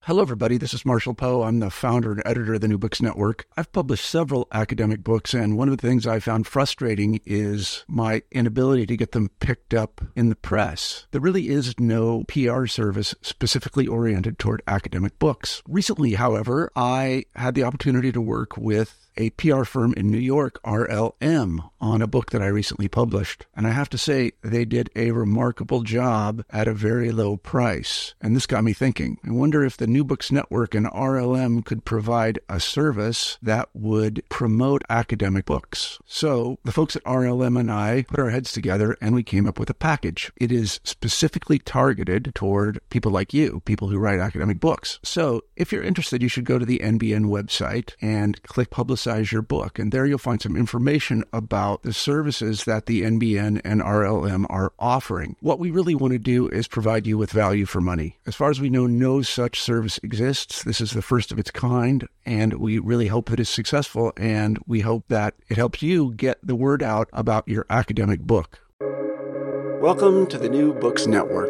Hello, everybody. This is Marshall Poe. I'm the founder and editor of the New Books Network. I've published several academic books, and one of the things I found frustrating is my inability to get them picked up in the press. There really is no PR service specifically oriented toward academic books. Recently, however, I had the opportunity to work with a PR firm in New York, RLM, on a book that I recently published. And I have to say, they did a remarkable job at a very low price. And this got me thinking. I wonder if the New Books Network and RLM could provide a service that would promote academic books. So the folks at RLM and I put our heads together and we came up with a package. It is specifically targeted toward people like you, people who write academic books. So if you're interested, you should go to the NBN website and click Publicize Your Book. And there you'll find some information about the services that the NBN and RLM are offering. What we really want to do is provide you with value for money. As far as we know, no such service exists. This is the first of its kind, and we really hope that it's successful, and we hope that it helps you get the word out about your academic book. Welcome to the New Books Network.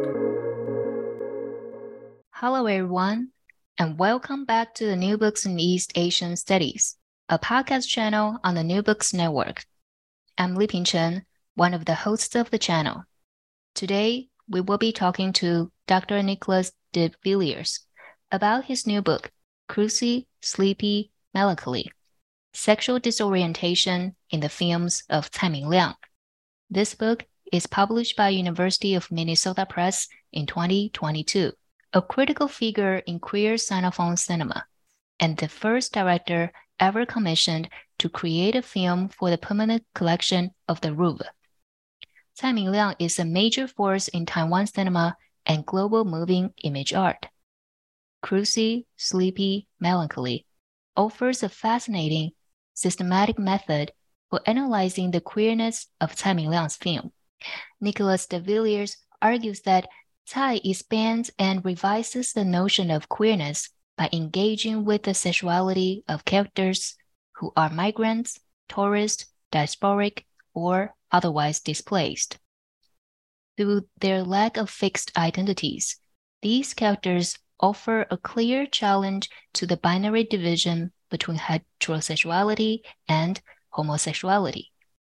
Hello, everyone, and welcome back to the New Books in East Asian Studies, a podcast channel on the New Books Network. I'm Liping Chen, one of the hosts of the channel. Today, we will be talking to Dr. Nicholas de Villiers about his new book, Cruci, Sleepy, Melancholy, Sexual Disorientation in the Films of Tsai Ming-liang. This book is published by University of Minnesota Press in 2022, a critical figure in queer Sinophone cinema, and the first director ever commissioned to create a film for the permanent collection of the Louvre. Tsai Ming-liang is a major force in Taiwan cinema and global moving image art. Cruci, Sleepy, Melancholy offers a fascinating, systematic method for analyzing the queerness of Tsai Ming-liang's film. Nicholas de Villiers argues that Tsai expands and revises the notion of queerness by engaging with the sexuality of characters who are migrants, tourists, diasporic, or otherwise displaced. Through their lack of fixed identities, these characters offer a clear challenge to the binary division between heterosexuality and homosexuality,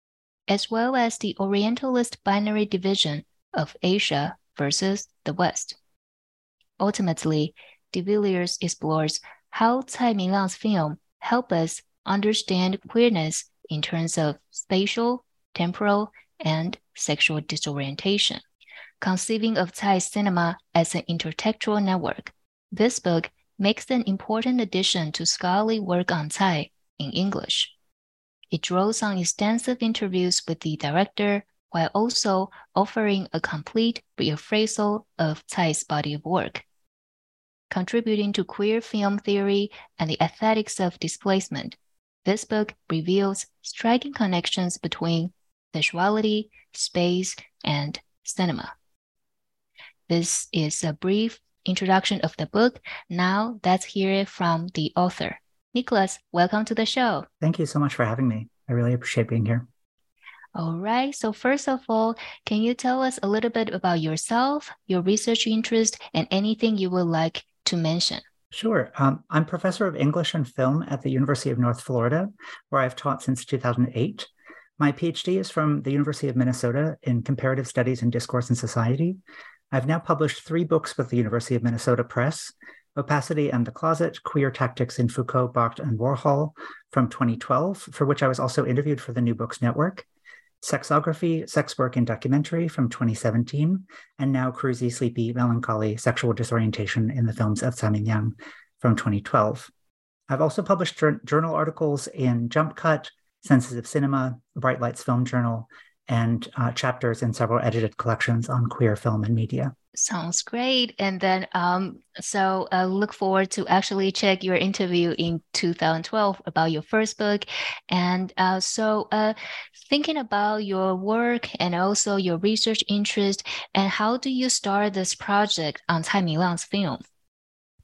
as well as the Orientalist binary division of Asia versus the West. Ultimately, de Villiers explores how Tsai Ming-liang's film help us understand queerness in terms of spatial, temporal, and sexual disorientation. Conceiving of Tsai's cinema as an intertextual network, this book makes an important addition to scholarly work on Tsai in English. It draws on extensive interviews with the director while also offering a complete reappraisal of Tsai's body of work. Contributing to queer film theory and the aesthetics of displacement, this book reveals striking connections between sexuality, space, and cinema. This is a brief introduction of the book. Now let's hear it from the author. Nicholas, welcome to the show. Thank you so much for having me. I really appreciate being here. All right. So first of all, can you tell us a little bit about yourself, your research interest, and anything you would like to mention? Sure. I'm professor of English and film at the University of North Florida, where I've taught since 2008. My PhD is from the University of Minnesota in Comparative Studies in Discourse and Society. I've now published 3 books with the University of Minnesota Press: Opacity and the Closet, Queer Tactics in Foucault, Barthes, and Warhol from 2012, for which I was also interviewed for the New Books Network, Sexography, Sex Work in Documentary from 2017, and now Cruci, Sleepy, Melancholy, Sexual Disorientation in the Films of Tsai Ming-liang from 2012. I've also published journal articles in Jump Cut, Senses of Cinema, Bright Lights Film Journal, and chapters in several edited collections on queer film and media. Sounds great. And then, so look forward to actually check your interview in 2012 about your first book. And so thinking about your work and also your research interest, and how do you start this project on Tsai Ming-liang's film?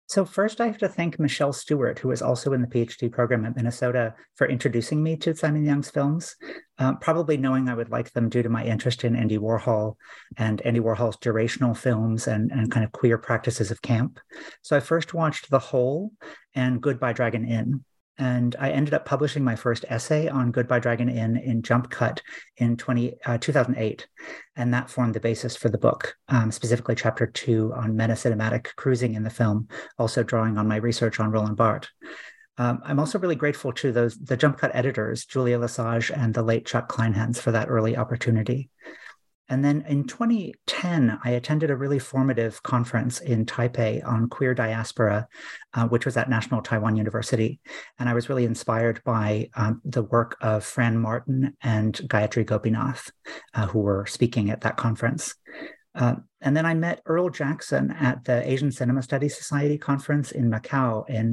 So first, I have to thank Michelle Stewart, who is also in the PhD program at Minnesota, for introducing me to Simon Young's films, probably knowing I would like them due to my interest in Andy Warhol and Andy Warhol's durational films and kind of queer practices of camp. So I first watched The Hole and Goodbye Dragon Inn. And I ended up publishing my first essay on Goodbye Dragon Inn in Jump Cut in 2008. And that formed the basis for the book, specifically chapter 2 on meta-cinematic cruising in the film, also drawing on my research on Roland Barthes. I'm also really grateful to the Jump Cut editors, Julia Lesage and the late Chuck Kleinhans, for that early opportunity. And then in 2010, I attended a really formative conference in Taipei on queer diaspora, which was at National Taiwan University. And I was really inspired by the work of Fran Martin and Gayatri Gopinath, who were speaking at that conference. And then I met Earl Jackson at the Asian Cinema Studies Society conference in Macau in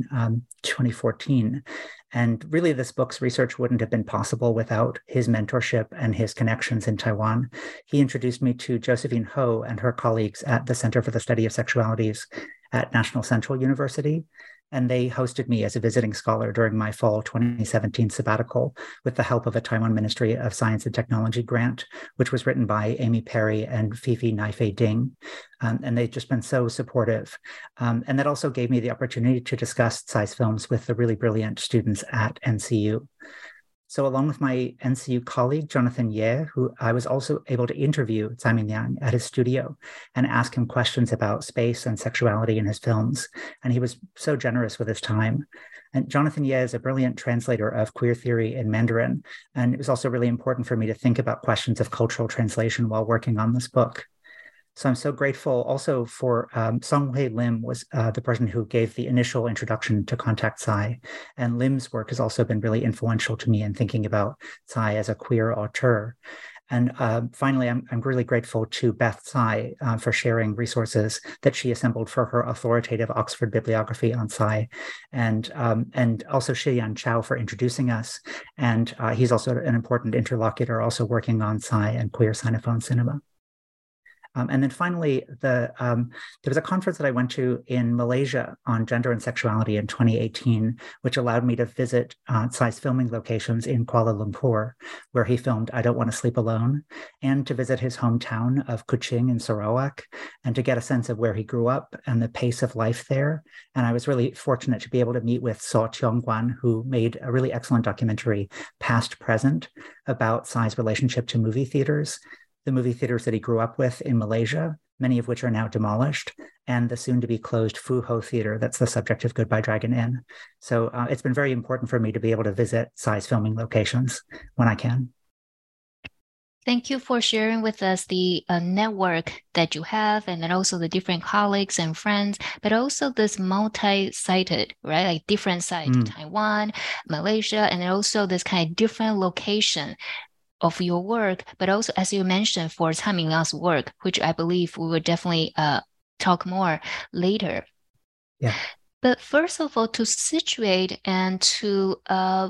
2014. And really, this book's research wouldn't have been possible without his mentorship and his connections in Taiwan. He introduced me to Josephine Ho and her colleagues at the Center for the Study of Sexualities at National Central University. And they hosted me as a visiting scholar during my fall 2017 sabbatical with the help of a Taiwan Ministry of Science and Technology grant, which was written by Amy Perry and Fifi Naifei Ding. And they've just been so supportive. And that also gave me the opportunity to discuss Tsai's films with the really brilliant students at NCU. So along with my NCU colleague, Jonathan Ye, who I was also able to interview Tsai Ming-liang at his studio and ask him questions about space and sexuality in his films. And he was so generous with his time. And Jonathan Ye is a brilliant translator of queer theory in Mandarin. And it was also really important for me to think about questions of cultural translation while working on this book. So I'm so grateful also for Song Hui Lim was the person who gave the initial introduction to Contact Tsai. And Lim's work has also been really influential to me in thinking about Tsai as a queer auteur. And finally, I'm really grateful to Beth Tsai for sharing resources that she assembled for her authoritative Oxford bibliography on Tsai, and also Shiyan Chao for introducing us. And he's also an important interlocutor, also working on Tsai and queer Sinophone cinema. And then finally, there was a conference that I went to in Malaysia on gender and sexuality in 2018, which allowed me to visit Tsai's filming locations in Kuala Lumpur, where he filmed I Don't Want to Sleep Alone, and to visit his hometown of Kuching in Sarawak, and to get a sense of where he grew up and the pace of life there. And I was really fortunate to be able to meet with So Tiong-Guan, who made a really excellent documentary, Past Present, about Tsai's relationship to movie theaters, the movie theaters that he grew up with in Malaysia, many of which are now demolished, and the soon-to-be closed Phu Ho Theater that's the subject of Goodbye Dragon Inn. So it's been very important for me to be able to visit Tsai's filming locations when I can. Thank you for sharing with us the network that you have, and then also the different colleagues and friends, but also this multi-sited, right? Like different sites, Taiwan, Malaysia, and then also this kind of different location of your work, but also, as you mentioned, for Tsai Ming-liang's work, which I believe we will definitely talk more later. Yeah. But first of all, to situate and to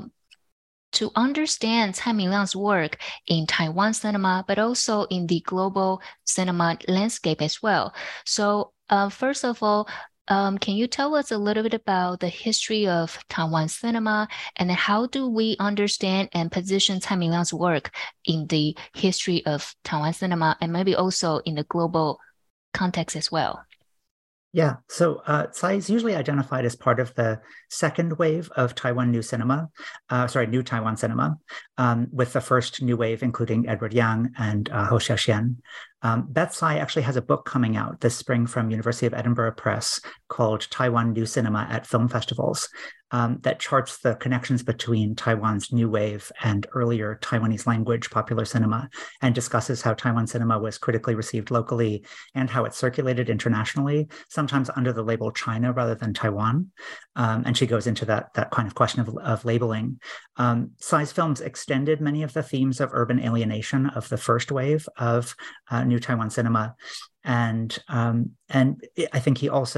understand Tsai Ming-liang's work in Taiwan cinema, but also in the global cinema landscape as well. So first of all, can you tell us a little bit about the history of Taiwan cinema, and then how do we understand and position Tsai Ming-liang's work in the history of Taiwan cinema, and maybe also in the global context as well? Yeah, so Tsai is usually identified as part of the second wave of Taiwan new cinema, new Taiwan cinema, with the first new wave including Edward Yang and Ho Xiaoxian. Beth Tsai actually has a book coming out this spring from University of Edinburgh Press called Taiwan New Cinema at Film Festivals, that charts the connections between Taiwan's new wave and earlier Taiwanese language popular cinema, and discusses how Taiwan cinema was critically received locally and how it circulated internationally, sometimes under the label China rather than Taiwan. And she goes into that kind of question of labeling. Tsai's films extended many of the themes of urban alienation of the first wave of new Taiwan cinema. And I think he also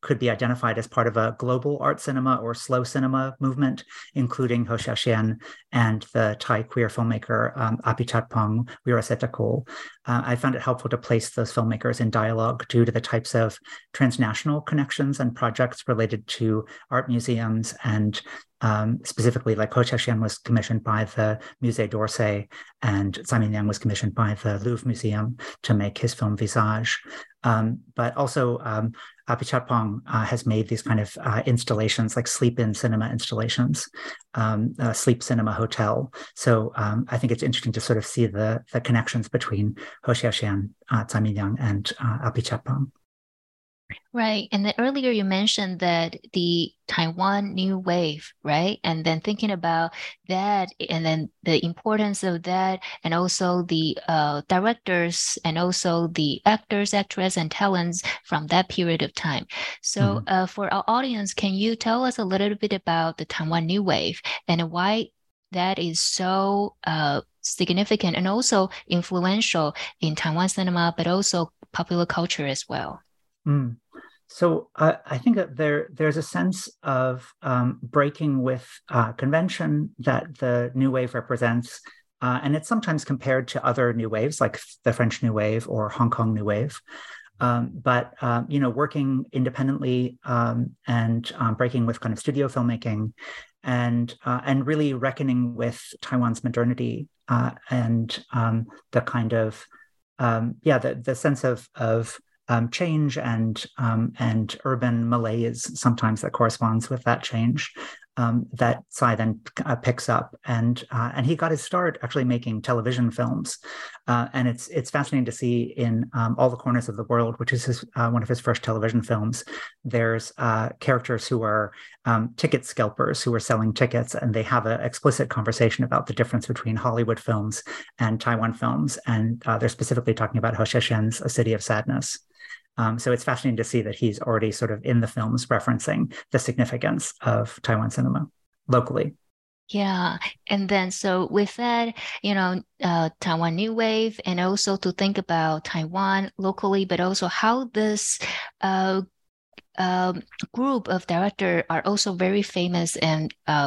could be identified as part of a global art cinema or slow cinema movement, including Hou Xiaoxian and the Thai queer filmmaker Apichatpong Weerasethakul. I found it helpful to place those filmmakers in dialogue due to the types of transnational connections and projects related to art museums, and specifically, like Hou Xiaoxian was commissioned by the Musée d'Orsay, and Tsai Ming-liang was commissioned by the Louvre Museum to make his film Visage. But also, Apichatpong has made these kind of installations, like sleep-in cinema installations, sleep cinema hotel. So I think it's interesting to sort of see the connections between Hou Xiaoxian, Tsai Ming-liang, and Apichatpong. Right. And then earlier you mentioned that the Taiwan New Wave, right? And then thinking about that, and then the importance of that, and also the directors, and also the actors, actresses, and talents from that period of time. So for our audience, can you tell us a little bit about the Taiwan New Wave and why that is so significant and also influential in Taiwan cinema, but also popular culture as well? So I think that there's a sense of breaking with convention that the New Wave represents, and it's sometimes compared to other New Waves, like the French New Wave or Hong Kong New Wave. But working independently and breaking with kind of studio filmmaking, and really reckoning with Taiwan's modernity and the kind of the sense of change and urban malaise sometimes that corresponds with that change, that Tsai then picks up, and he got his start actually making television films, and it's fascinating to see in All the Corners of the World, which is one of his first television films. There's characters who are ticket scalpers who are selling tickets, and they have an explicit conversation about the difference between Hollywood films and Taiwan films, and they're specifically talking about Hou Xiaoxian's A City of Sadness. So it's fascinating to see that he's already sort of in the films referencing the significance of Taiwan cinema locally. Yeah. And then so with that, Taiwan New Wave, and also to think about Taiwan locally, but also how this group of directors are also very famous and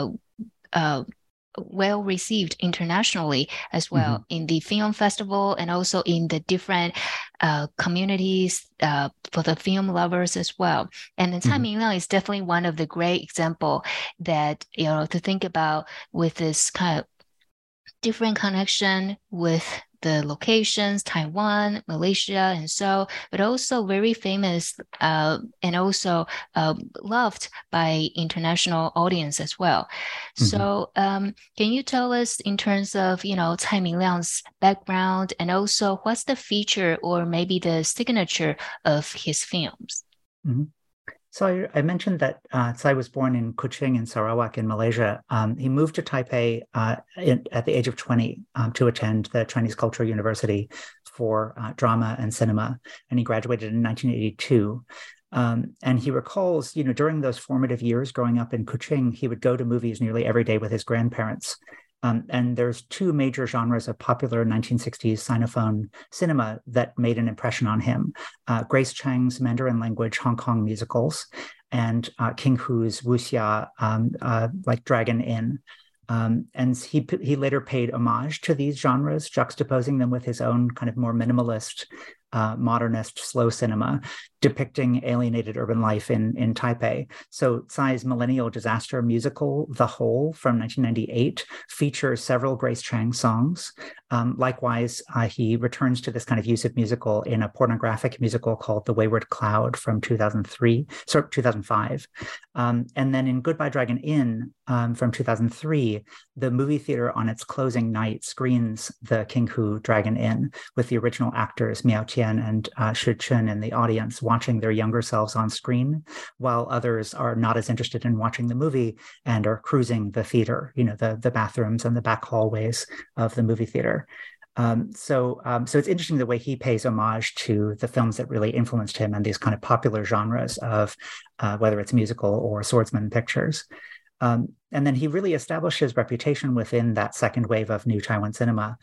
well received internationally as well, in the film festival and also in the different communities for the film lovers as well. And then Tsai Ming-liang is definitely one of the great example that, to think about with this kind of different connection with the locations, Taiwan, Malaysia, and so, but also very famous and also loved by international audience as well. So can you tell us in terms of, Tsai Ming-liang's background, and also what's the feature or maybe the signature of his films? So I mentioned that Tsai was born in Kuching in Sarawak in Malaysia. He moved to Taipei at the age of 20 to attend the Chinese Cultural University for drama and cinema, and he graduated in 1982. And he recalls, during those formative years growing up in Kuching, he would go to movies nearly every day with his grandparents. And there's two major genres of popular 1960s Sinophone cinema that made an impression on him. Grace Chang's Mandarin language Hong Kong musicals, and King Hu's wuxia, like Dragon Inn. And he later paid homage to these genres, juxtaposing them with his own kind of more minimalist, modernist, slow cinema, depicting alienated urban life in Taipei. So Tsai's millennial disaster musical, The Hole, from 1998, features several Grace Chang songs. Likewise, he returns to this kind of use of musical in a pornographic musical called The Wayward Cloud from 2005. And then in Goodbye Dragon Inn from 2003, the movie theater on its closing night screens the King Hu Dragon Inn with the original actors Miao Tian and Shi Chun in the audience, watching their younger selves on screen, while others are not as interested in watching the movie and are cruising the theater, the bathrooms and the back hallways of the movie theater. So it's interesting the way he pays homage to the films that really influenced him and these kind of popular genres of whether it's musical or swordsman pictures. And then he really established his reputation within that second wave of New Taiwan cinema.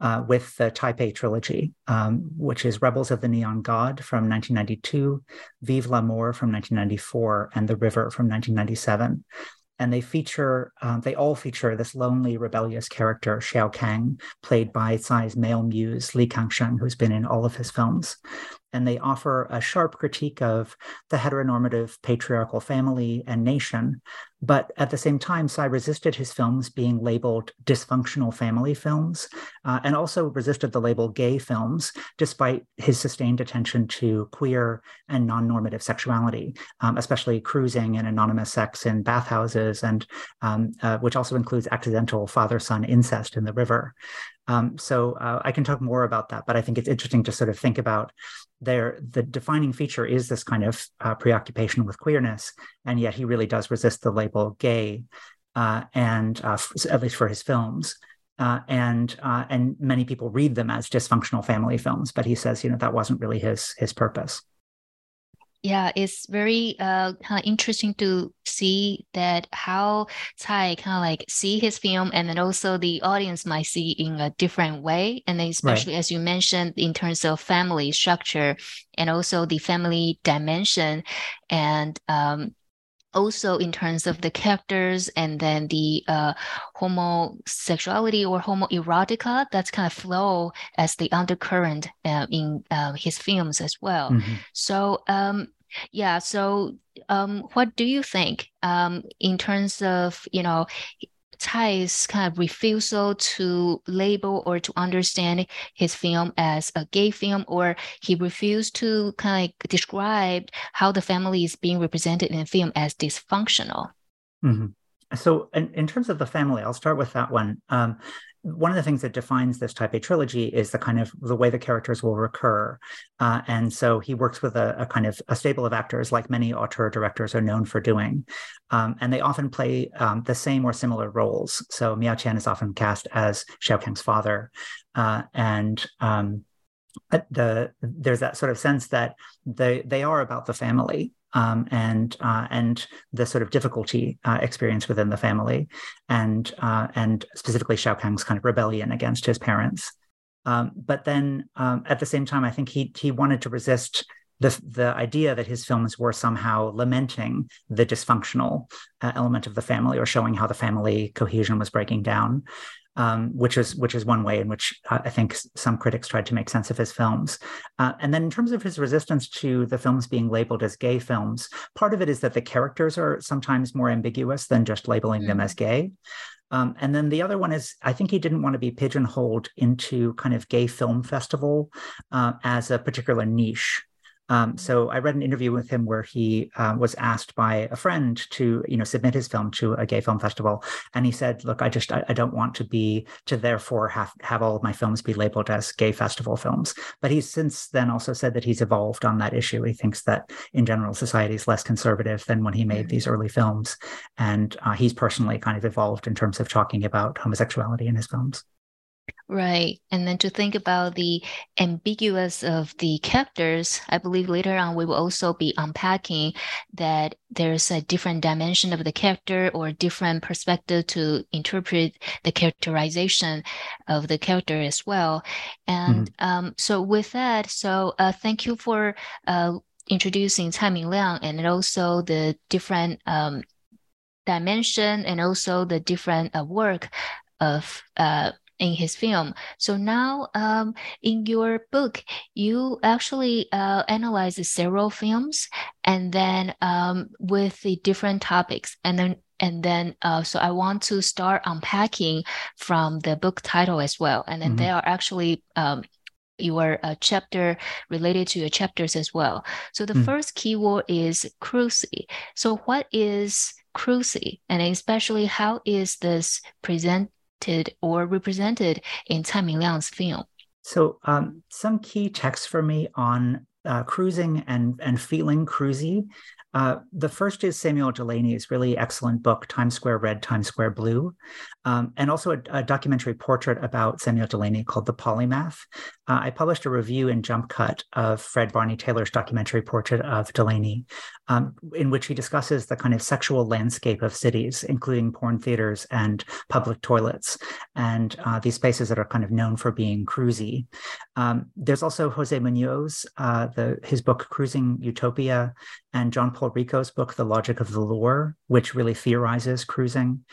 with the Taipei trilogy, which is Rebels of the Neon God from 1992, Vive l'Amour from 1994, and The River from 1997. And they all feature this lonely, rebellious character, Xiao Kang, played by Tsai's male muse, Li Kangsheng, who's been in all of his films. And they offer a sharp critique of the heteronormative patriarchal family and nation. But at the same time, Tsai resisted his films being labeled dysfunctional family films, and also resisted the label gay films, despite his sustained attention to queer and non-normative sexuality, especially cruising and anonymous sex in bathhouses, and which also includes accidental father-son incest in the river. So I can talk more about that, but I think it's interesting to sort of think about the defining feature is this kind of preoccupation with queerness, and yet he really does resist the label gay, and at least for his films. And many people read them as dysfunctional family films, but he says, that wasn't really his purpose. Yeah, it's very kind of interesting to see that how Tsai kind of like see his film, and then also the audience might see in a different way. And then especially as you mentioned, in terms of family structure and also the family dimension, and also in terms of the characters, and then the homosexuality or homoerotica that's kind of flow as the undercurrent in his films as well. Mm-hmm. So what do you think in terms of Tsai's kind of refusal to label or to understand his film as a gay film, or he refused to kind of describe how the family is being represented in the film as dysfunctional? Mm-hmm. So in terms of the family, I'll start with that one. One of the things that defines this Taipei trilogy is the way the characters will recur. And so he works with a kind of a stable of actors, like many auteur directors are known for doing. And they often play the same or similar roles. So Miao Qian is often cast as Xiao Kang's father. There's that sort of sense that they are about the family. And the sort of difficulty experienced within the family, and specifically Xiao Kang's kind of rebellion against his parents. But then at the same time, I think he wanted to resist the idea that his films were somehow lamenting the dysfunctional element of the family, or showing how the family cohesion was breaking down. Which is one way in which I think some critics tried to make sense of his films. And then in terms of his resistance to the films being labeled as gay films, part of it is that the characters are sometimes more ambiguous than just labeling them as gay. And then the other one is, I think he didn't want to be pigeonholed into kind of gay film festival as a particular niche. So I read an interview with him where he was asked by a friend to, submit his film to a gay film festival. And he said, look, I don't want to therefore have all of my films be labeled as gay festival films. But he's since then also said that he's evolved on that issue. He thinks that in general, society is less conservative than when he made these early films. And he's personally kind of evolved in terms of talking about homosexuality in his films. Right. And then to think about the ambiguous of the characters, I believe later on we will also be unpacking that there's a different dimension of the character or different perspective to interpret the characterization of the character as well. And so with that, thank you for introducing Tsai Ming-liang, and also the different dimension, and also the different work of in his film. So now in your book, you actually analyze several films, and then with the different topics. So I want to start unpacking from the book title as well. And then there are actually your chapter related to your chapters as well. So the first keyword is cruelty. So what is cruelty? And especially how is this presented or represented in Tsai Ming-liang's film? So some key texts for me on cruising and feeling cruisy The first is Samuel Delany's really excellent book, Times Square Red, Times Square Blue, and also a documentary portrait about Samuel Delany called The Polymath. I published a review in Jump Cut of Fred Barney Taylor's documentary portrait of Delany, in which he discusses the kind of sexual landscape of cities, including porn theaters and public toilets, and these spaces that are kind of known for being cruisy. There's also Jose Munoz, his book Cruising Utopia, and John Paul Rico's book, The Logic of the Lure, which really theorizes cruising.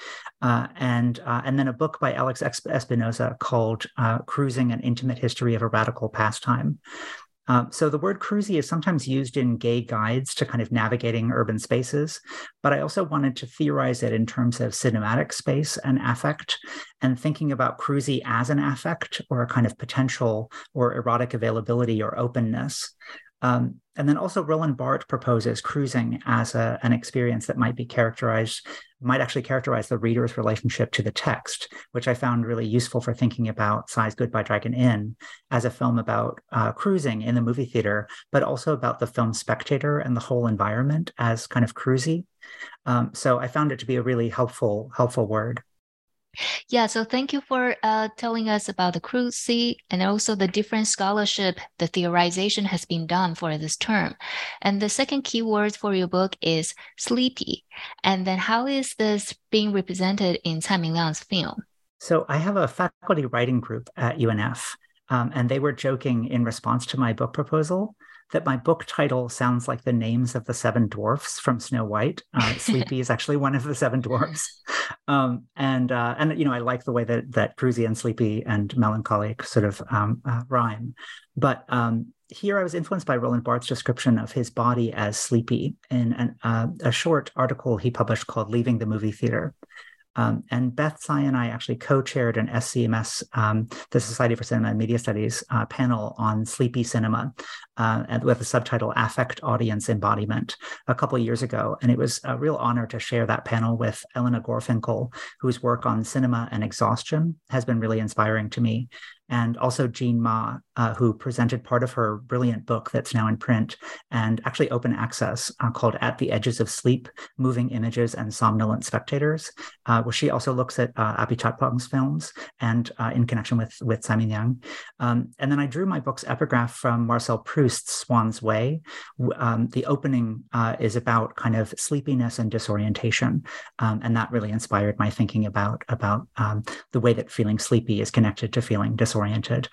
And then a book by Alex Espinosa called Cruising: An Intimate History of a Radical Pastime. So the word cruisy is sometimes used in gay guides to kind of navigating urban spaces, but I also wanted to theorize it in terms of cinematic space and affect, and thinking about cruisy as an affect or a kind of potential or erotic availability or openness. And then also Roland Barthes proposes cruising as an experience that might actually characterize the reader's relationship to the text, which I found really useful for thinking about Psy's Goodbye Dragon Inn as a film about cruising in the movie theater, but also about the film spectator and the whole environment as kind of cruisy. So I found it to be a really helpful word. Yeah, so thank you for telling us about the cruisy and also the different scholarship, the theorization has been done for this term. And the second keyword for your book is sleepy. And then how is this being represented in Tsai Ming Liang's film? So I have a faculty writing group at UNF, and they were joking in response to my book proposal that my book title sounds like the names of the seven dwarfs from Snow White. Sleepy is actually one of the seven dwarfs. And you know, I like the way that cruisy and sleepy and melancholy sort of rhyme. But here I was influenced by Roland Barthes' description of his body as sleepy in a short article he published called Leaving the Movie Theater. And Beth Tsai and I actually co-chaired an SCMS, the Society for Cinema and Media Studies panel on sleepy cinema with the subtitle Affect Audience Embodiment a couple of years ago. And it was a real honor to share that panel with Elena Gorfinkel, whose work on cinema and exhaustion has been really inspiring to me. And also Jean Ma, who presented part of her brilliant book that's now in print and actually open access called At the Edges of Sleep, Moving Images and Somnolent Spectators, where she also looks at Apichatpong's films and in connection with Tsai Ming Liang. And then I drew my book's epigraph from Marcel Proust's Swann's Way. The opening is about kind of sleepiness and disorientation. And that really inspired my thinking about the way that feeling sleepy is connected to feeling disoriented,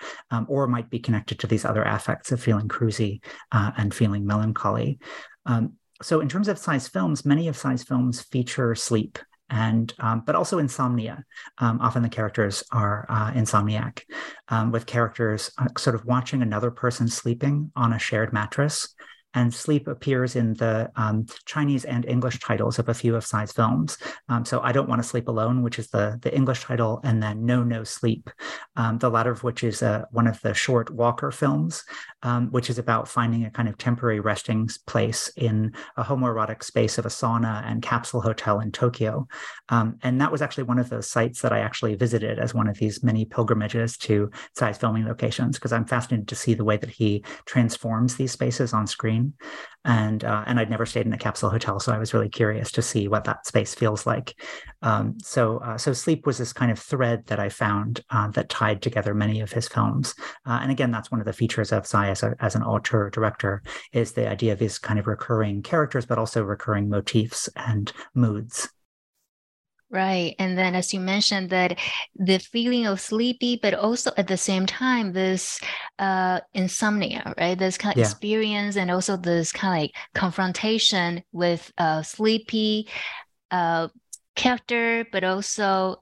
or might be connected to these other affects of feeling cruisy and feeling melancholy. So in terms of Tsai's films, many of Tsai's films feature sleep, and but also insomnia. Often the characters are insomniac, with characters sort of watching another person sleeping on a shared mattress. And sleep appears in the Chinese and English titles of a few of Tsai's films. So I Don't Want to Sleep Alone, which is the English title, and then No Sleep, the latter of which is one of the short Walker films, which is about finding a kind of temporary resting place in a homoerotic space of a sauna and capsule hotel in Tokyo. And that was actually one of the sites that I actually visited as one of these many pilgrimages to Tsai's filming locations, because I'm fascinated to see the way that he transforms these spaces on screen. And I'd never stayed in a capsule hotel, so I was really curious to see what that space feels like. So sleep was this kind of thread that I found that tied together many of his films. And again, that's one of the features of Tsai as an auteur director, is the idea of these kind of recurring characters, but also recurring motifs and moods. Right. And then as you mentioned that the feeling of sleepy, but also at the same time, this insomnia, right? This kind of experience and also this kind of like confrontation with sleepy character, but also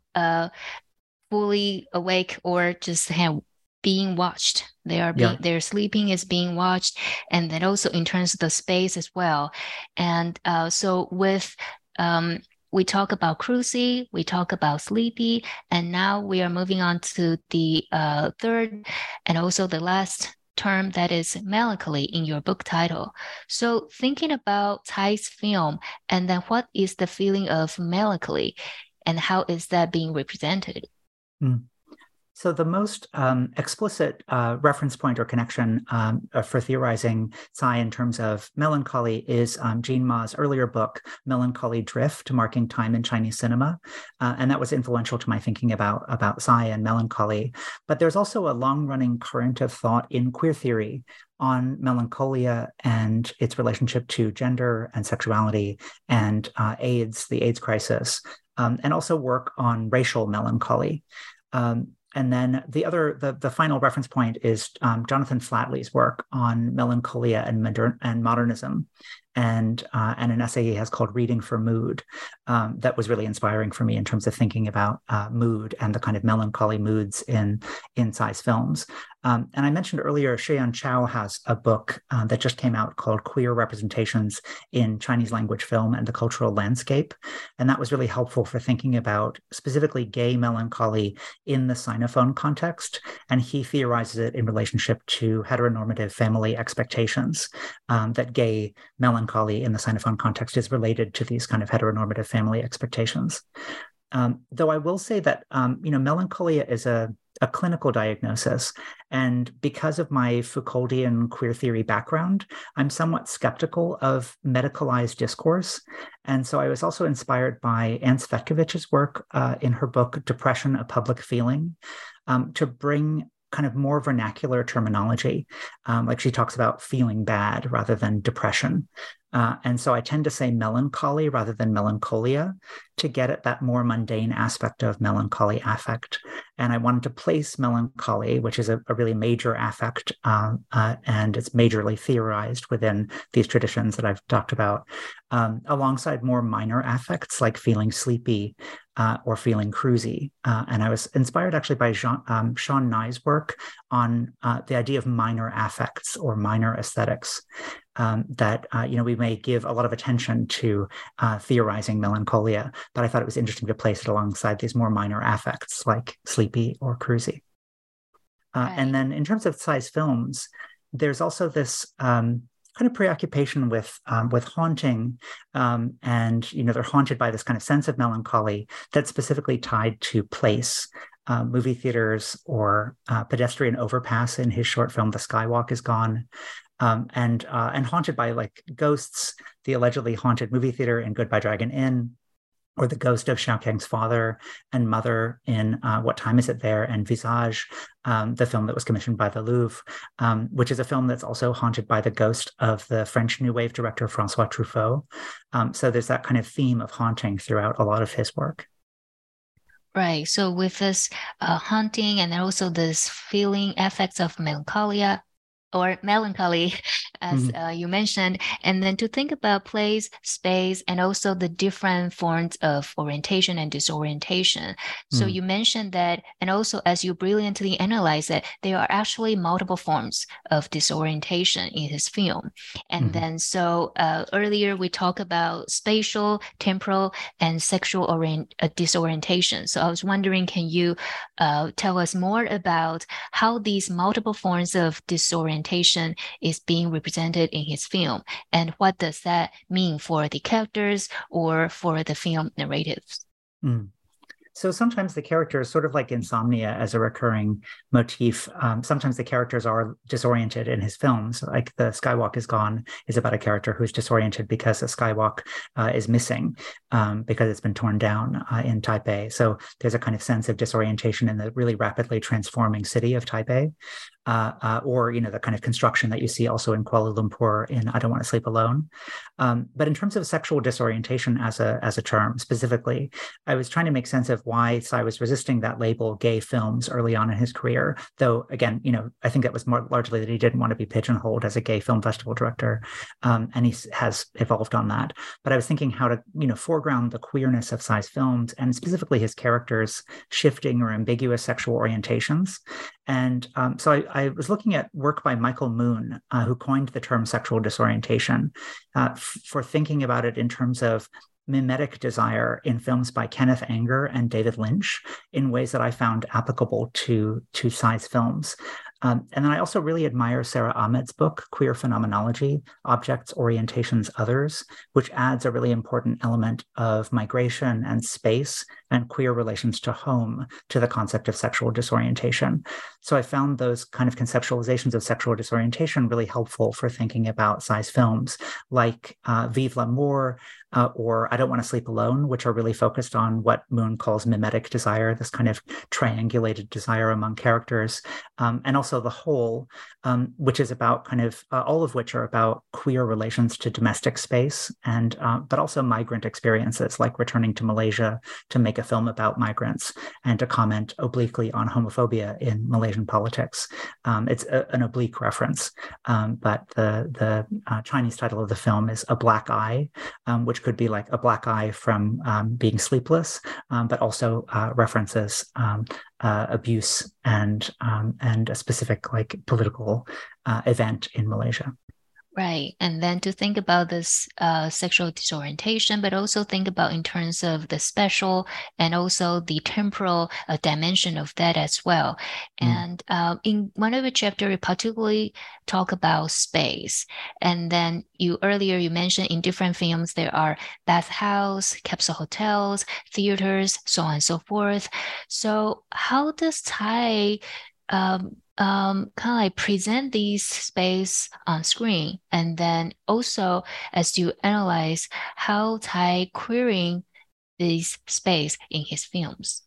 fully awake or just being watched. Their sleeping is being watched. And then also in terms of the space as well. And so with we talk about cruisy, we talk about sleepy, and now we are moving on to the third and also the last term, that is melancholy, in your book title. So thinking about Tsai's film, and then what is the feeling of melancholy and how is that being represented? So the most explicit reference point or connection for theorizing Tsai in terms of melancholy is Jean Ma's earlier book, Melancholy Drift, Marking Time in Chinese Cinema. And that was influential to my thinking about Tsai and melancholy. But there's also a long-running current of thought in queer theory on melancholia and its relationship to gender and sexuality and AIDS, the AIDS crisis, and also work on racial melancholy. And then the final reference point is Jonathan Flatley's work on melancholia and modernism, and an essay he has called "Reading for Mood" that was really inspiring for me in terms of thinking about mood and the kind of melancholy moods in Tsai's films. And I mentioned earlier, Shuyuan Chao has a book that just came out called "Queer Representations in Chinese Language Film and the Cultural Landscape," and that was really helpful for thinking about specifically gay melancholy in the Sinophone context. And he theorizes it in relationship to heteronormative family expectations, that gay melancholy in the Sinophone context is related to these kind of heteronormative family expectations. Though I will say that, melancholia is a clinical diagnosis. And because of my Foucauldian queer theory background, I'm somewhat skeptical of medicalized discourse. And so I was also inspired by Anne Cvetkovich's work in her book, Depression, A Public Feeling, to bring kind of more vernacular terminology. Like she talks about feeling bad rather than depression. And so I tend to say melancholy rather than melancholia to get at that more mundane aspect of melancholy affect. And I wanted to place melancholy, which is a really major affect, and it's majorly theorized within these traditions that I've talked about, alongside more minor affects like feeling sleepy or feeling cruisy. And I was inspired actually by Sean Nye's work on the idea of minor affects or minor aesthetics. That we may give a lot of attention to theorizing melancholia, but I thought it was interesting to place it alongside these more minor affects like sleepy or cruisy. Right. And then in terms of Tsai's films, there's also this kind of preoccupation with haunting, and they're haunted by this kind of sense of melancholy that's specifically tied to place. Movie theaters or pedestrian overpass in his short film, The Skywalk is Gone. And haunted by like ghosts, the allegedly haunted movie theater in Goodbye Dragon Inn, or the ghost of Xiaokang's father and mother in What Time Is It There? And Visage, the film that was commissioned by the Louvre, which is a film that's also haunted by the ghost of the French New Wave director Francois Truffaut. So there's that kind of theme of haunting throughout a lot of his work. Right. So with this haunting and also this feeling effects of melancholia, as you mentioned, and then to think about place, space, and also the different forms of orientation and disorientation. So you mentioned that, and also as you brilliantly analyze it, there are actually multiple forms of disorientation in his film. And then so earlier we talked about spatial, temporal, and sexual disorientation. So I was wondering, can you tell us more about how these multiple forms of disorientation is being represented in his film, and what does that mean for the characters or for the film narratives? So sometimes the characters, sort of like insomnia as a recurring motif, sometimes the characters are disoriented in his films. Like The Skywalk is Gone is about a character who's disoriented because the skywalk is missing because it's been torn down in Taipei. So there's a kind of sense of disorientation in the really rapidly transforming city of Taipei. Or the kind of construction that you see also in Kuala Lumpur in I Don't Want to Sleep Alone. But in terms of sexual disorientation as a term specifically, I was trying to make sense of why Tsai was resisting that label gay films early on in his career. Though, again, I think that was more largely that he didn't want to be pigeonholed as a gay film festival director. And he has evolved on that. But I was thinking how to, foreground the queerness of Tsai's films and specifically his characters' shifting or ambiguous sexual orientations. And so I was looking at work by Michael Moon, who coined the term sexual disorientation, for thinking about it in terms of mimetic desire in films by Kenneth Anger and David Lynch in ways that I found applicable to Tsai's films. And then I also really admire Sarah Ahmed's book, Queer Phenomenology, Objects, Orientations, Others, which adds a really important element of migration and space and queer relations to home to the concept of sexual disorientation. So I found those kind of conceptualizations of sexual disorientation really helpful for thinking about size films like Vive l'Amour or I Don't Want to Sleep Alone, which are really focused on what Moon calls mimetic desire, this kind of triangulated desire among characters, and also The Whole, which is about kind of all of which are about queer relations to domestic space and but also migrant experiences, like returning to Malaysia to make a film about migrants and to comment obliquely on homophobia in Malaysian politics. It's an oblique reference, but the Chinese title of the film is A Black Eye, which could be like a black eye from being sleepless, but also references abuse and a specific like political event in Malaysia. Right. And then to think about this sexual disorientation, but also think about in terms of the spatial and also the temporal dimension of that as well. And in one of the chapters, you particularly talk about space. And then you mentioned in different films, there are bathhouse, capsule hotels, theaters, so on and so forth. So how does Tsai kind of like present these space on screen, and then also as you analyze how Tsai querying this space in his films?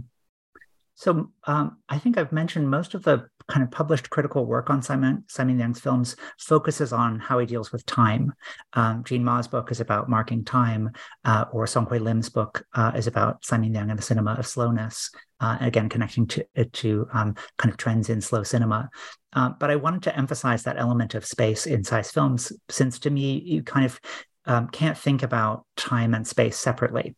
So I think I've mentioned most of the kind of published critical work on Simon Liang's films focuses on how he deals with time. Jean Ma's book is about marking time, or Song Hui Lim's book is about Simon Liang and the cinema of slowness, again, connecting to kind of trends in slow cinema. But I wanted to emphasize that element of space in Tsai's films, since to me, you kind of can't think about time and space separately.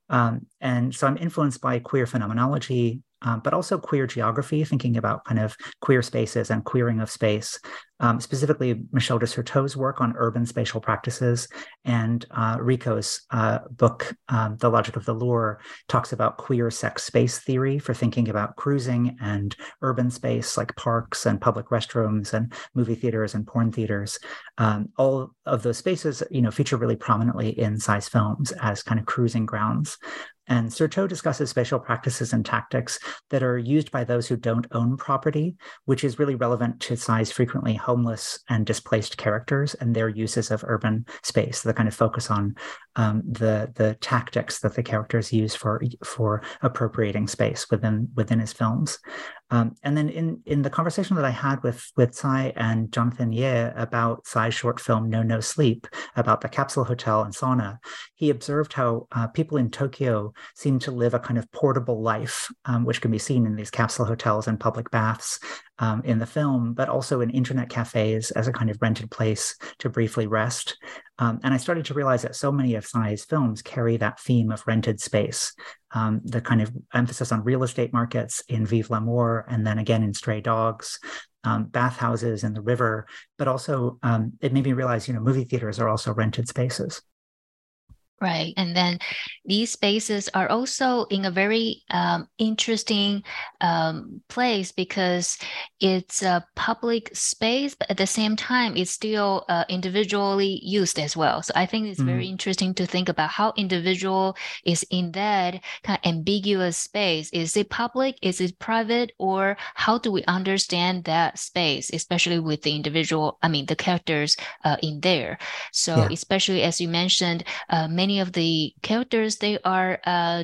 And so I'm influenced by queer phenomenology, but also queer geography, thinking about kind of queer spaces and queering of space, specifically Michel de Certeau's work on urban spatial practices, and Rico's book, The Logic of the Lure, talks about queer sex space theory for thinking about cruising and urban space like parks and public restrooms and movie theaters and porn theaters. All of those spaces, feature really prominently in Tsai's films as kind of cruising grounds. And Certeau discusses spatial practices and tactics that are used by those who don't own property, which is really relevant to Tsai's frequently homeless and displaced characters and their uses of urban space. The kind of focus on the tactics that the characters use for appropriating space within his films. And then in the conversation that I had with Tsai and Jonathan Ye about Tsai's short film No Sleep, about the capsule hotel and sauna, he observed how people in Tokyo seem to live a kind of portable life, which can be seen in these capsule hotels and public baths in the film, but also in internet cafes as a kind of rented place to briefly rest. And I started to realize that so many of Tsai's films carry that theme of rented space, the kind of emphasis on real estate markets in Vive l'Amour, and then again in Stray Dogs, bathhouses in the river, but also it made me realize, movie theaters are also rented spaces. Right. And then these spaces are also in a very interesting place because it's a public space, but at the same time, it's still individually used as well. So I think it's very interesting to think about how individual is in that kind of ambiguous space. Is it public? Is it private? Or how do we understand that space, especially with the the characters in there? So especially as you mentioned, many of the characters, they are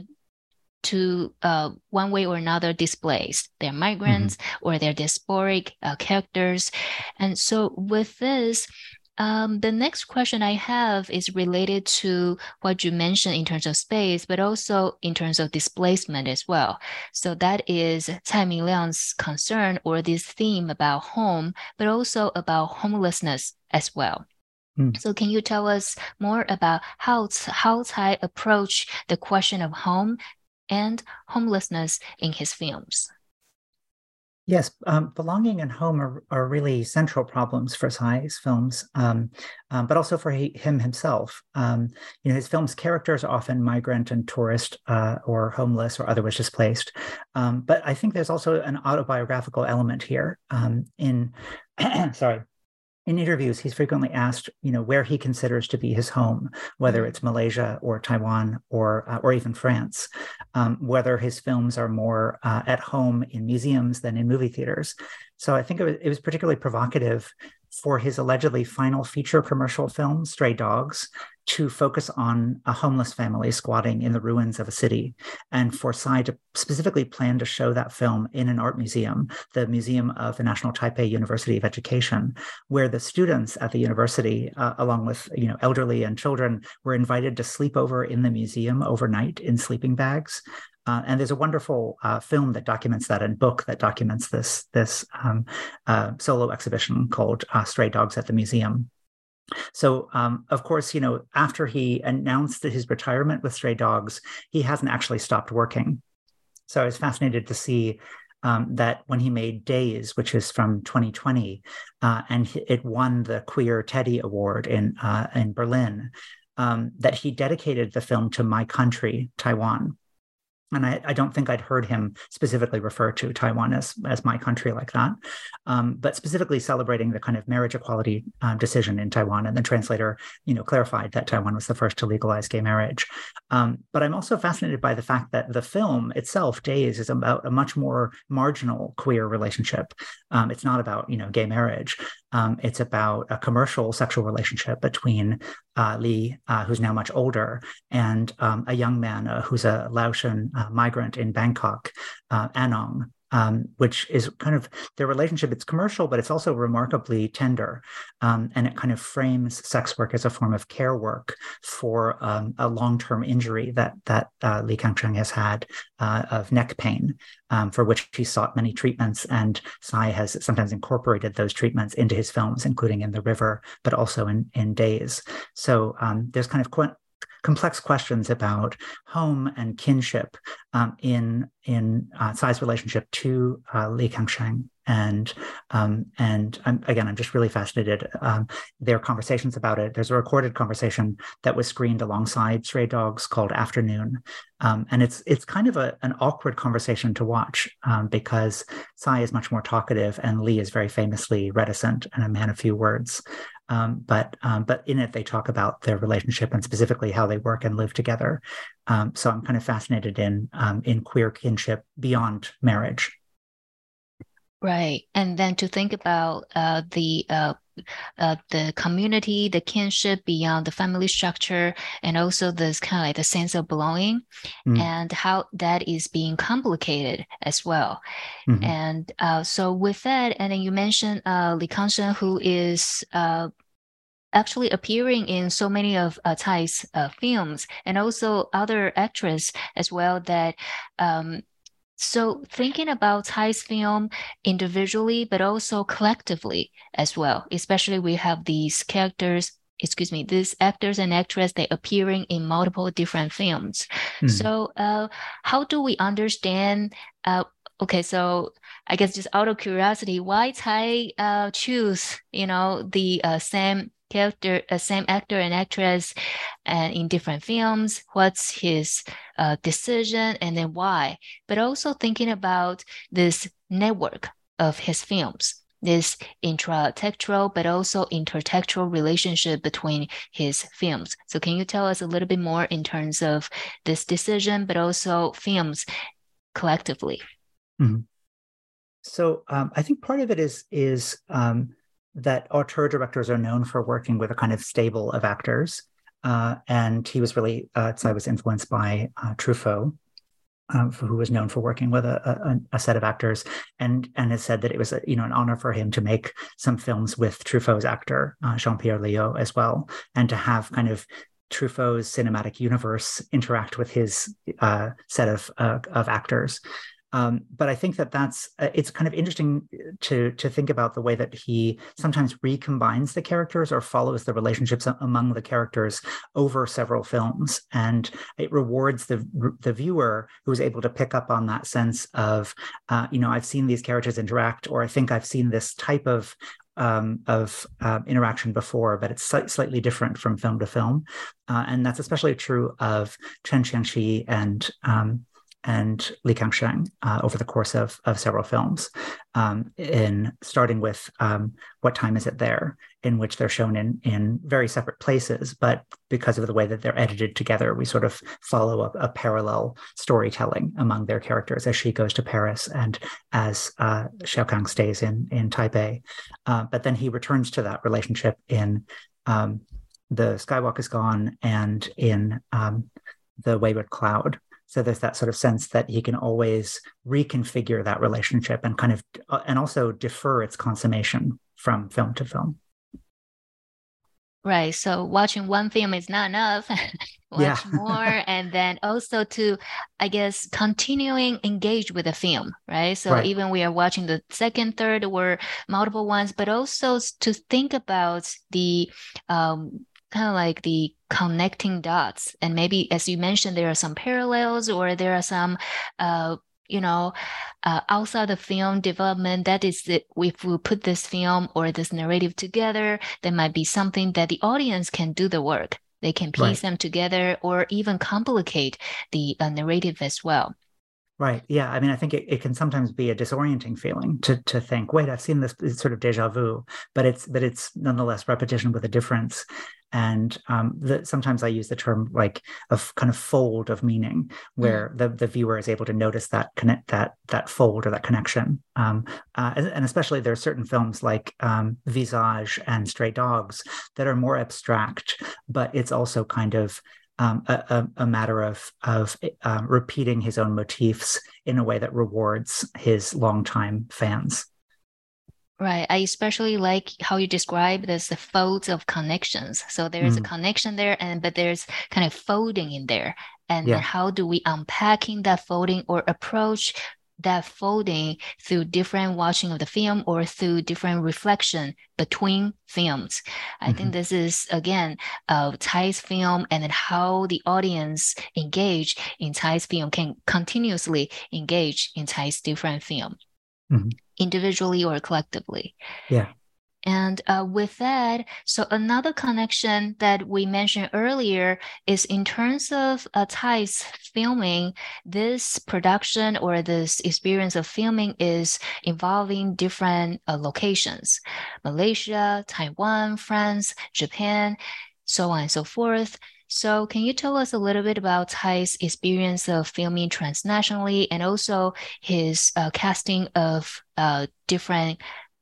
to one way or another displaced. They're migrants or they're diasporic characters. And so with this, the next question I have is related to what you mentioned in terms of space, but also in terms of displacement as well. So that is Tsai Ming-liang's concern or this theme about home, but also about homelessness as well. So can you tell us more about how Tsai approached the question of home and homelessness in his films? Yes, belonging and home are really central problems for Tsai's films, but also for him himself. His films' characters are often migrant and tourist, or homeless or otherwise displaced. But I think there's also an autobiographical element here. In sorry, in interviews, he's frequently asked, where he considers to be his home, whether it's Malaysia or Taiwan or even France, whether his films are more at home in museums than in movie theaters. So I think it was particularly provocative for his allegedly final feature commercial film, Stray Dogs, to focus on a homeless family squatting in the ruins of a city, and for Tsai to specifically plan to show that film in an art museum, the Museum of the National Taipei University of Education, where the students at the university, along with elderly and children, were invited to sleep over in the museum overnight in sleeping bags. And there's a wonderful film that documents that, and book that documents this solo exhibition called Stray Dogs at the Museum. So, of course, after he announced his retirement with Stray Dogs, he hasn't actually stopped working. So I was fascinated to see that when he made Days, which is from 2020, and it won the Queer Teddy Award in Berlin, that he dedicated the film to my country, Taiwan. And I don't think I'd heard him specifically refer to Taiwan as my country like that, but specifically celebrating the kind of marriage equality decision in Taiwan. And the translator, clarified that Taiwan was the first to legalize gay marriage. But I'm also fascinated by the fact that the film itself, Days, is about a much more marginal queer relationship. It's not about, gay marriage. It's about a commercial sexual relationship between Lee, who's now much older, and a young man who's a Laotian migrant in Bangkok, Anong, which is kind of their relationship. It's commercial, but it's also remarkably tender. And it kind of frames sex work as a form of care work for a long-term injury that Lee Kangcheng has had of neck pain, for which he sought many treatments. And Tsai has sometimes incorporated those treatments into his films, including in The River, but also in Days. So there's kind of complex questions about home and kinship in Tsai's relationship to Lee Kangcheng. And I'm just really fascinated. There are conversations about it. There's a recorded conversation that was screened alongside Stray Dogs called Afternoon. And it's kind of an awkward conversation to watch because Tsai is much more talkative and Lee is very famously reticent and a man of few words. But in it, they talk about their relationship and specifically how they work and live together. So I'm kind of fascinated in queer kinship beyond marriage. Right. And then to think about the community, the kinship beyond the family structure, and also this kind of like the sense of belonging, and how that is being complicated as well. Mm-hmm. And so with that, and then you mentioned Lee Kangcheng, who is actually appearing in so many of Tsai's films, and also other actors as well that so thinking about Tsai's film individually, but also collectively as well, especially we have these these actors and actresses, they appearing in multiple different films. So how do we understand, okay, so I guess just out of curiosity, why Tsai choose, the same character, same actor and actress, and in different films? What's his decision, and then why? But also thinking about this network of his films, this intratextual but also intertextual relationship between his films. So can you tell us a little bit more in terms of this decision, but also films collectively? Mm-hmm. So I think part of it is that auteur directors are known for working with a kind of stable of actors. And he was really, Tsai was influenced by Truffaut, who was known for working with a set of actors, and has said that it was an honor for him to make some films with Truffaut's actor, Jean-Pierre Léaud, as well, and to have kind of Truffaut's cinematic universe interact with his set of actors. But I think that it's kind of interesting to think about the way that he sometimes recombines the characters or follows the relationships among the characters over several films, and it rewards the viewer who is able to pick up on that sense of, I've seen these characters interact, or I think I've seen this type of interaction before, but it's slightly different from film to film, and that's especially true of Chen Qiangqi and Li Kangsheng over the course of several films, in starting with What Time Is It There, in which they're shown in very separate places, but because of the way that they're edited together, we sort of follow a parallel storytelling among their characters as she goes to Paris and as Xiao Kang stays in Taipei. But then he returns to that relationship in The Skywalk Is Gone and in The Wayward Cloud. So there's that sort of sense that he can always reconfigure that relationship and kind of, and also defer its consummation from film to film. Right. So watching one film is not enough. Watch more, and then also to, I guess, continuing engage with the film, right? So even we are watching the second, third, or multiple ones, but also to think about the kind of like the connecting dots. And maybe, as you mentioned, there are some parallels, or there are some, outside the film development. That is, if we put this film or this narrative together, there might be something that the audience can do the work. They can piece them together, or even complicate the narrative as well. Right. Yeah. I mean, I think it can sometimes be a disorienting feeling to think, wait, I've seen this, it's sort of deja vu, but it's nonetheless repetition with a difference. And sometimes I use the term like a kind of fold of meaning, where the viewer is able to notice that that fold or that connection. And especially there are certain films like Visage and Stray Dogs that are more abstract, but it's also kind of a matter of repeating his own motifs in a way that rewards his longtime fans. Right. I especially like how you describe this, the folds of connections. So there's a connection there, but there's kind of folding in there. And then how do we unpacking that folding or approach that folding through different watching of the film or through different reflection between films? I think this is, again, Tsai's film, and then how the audience engage in Tsai's film can continuously engage in Tsai's different film, individually or collectively. Yeah. And with that, so another connection that we mentioned earlier is in terms of Tsai's filming, this production or this experience of filming is involving different locations: Malaysia, Taiwan, France, Japan, so on and so forth. So can you tell us a little bit about Tsai's experience of filming transnationally, and also his casting of different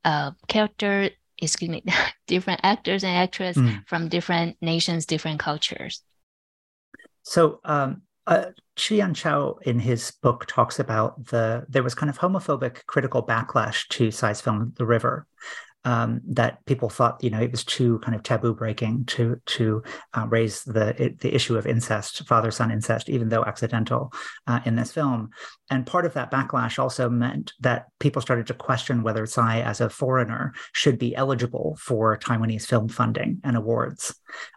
different actors and actresses from different nations, different cultures? So Chi-Yan Chow in his book talks about there was kind of homophobic critical backlash to Tsai's film The River. That people thought, it was too kind of taboo breaking to raise the issue of incest, father-son incest, even though accidental in this film. And part of that backlash also meant that people started to question whether Tsai, as a foreigner, should be eligible for Taiwanese film funding and awards.